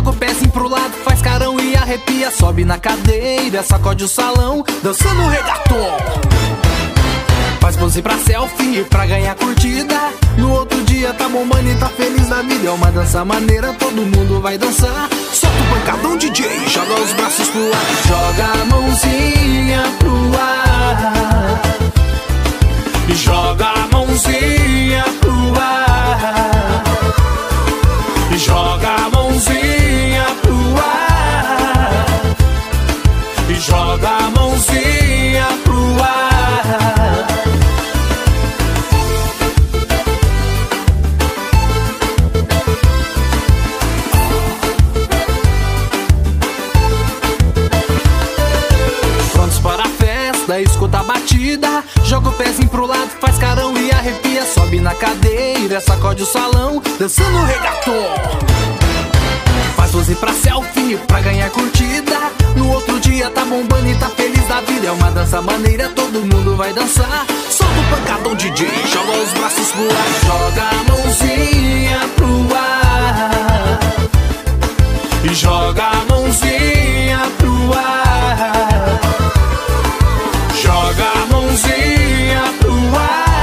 joga o pezinho pro lado, faz carão e arrepia. Sobe na cadeira, sacode o salão, dançando reggaeton. Faz pose pra selfie, pra ganhar curtida. No outro dia tá bombando e tá feliz da vida. É uma dança maneira, todo mundo vai dançar. Solta o pancadão, DJ, joga os braços pro ar. Joga a mãozinha pro ar. Joga a mãozinha pro ar. Joga a mãozinha pro ar. Joga a mãozinha pro ar. Prontos para a festa, escuta a batida. Joga o pezinho pro lado, faz carão e arrepia. Sobe na cadeira, sacode o salão, dançando reggaeton. Faz pose pra selfie, pra ganhar curtida. No outro dia tá bombando e tá feliz da vida. É uma dança maneira, todo mundo vai dançar. Solta o pancadão, DJ, joga os braços pro ar. Joga a mãozinha pro ar. E joga a mãozinha pro ar. Joga a mãozinha pro ar.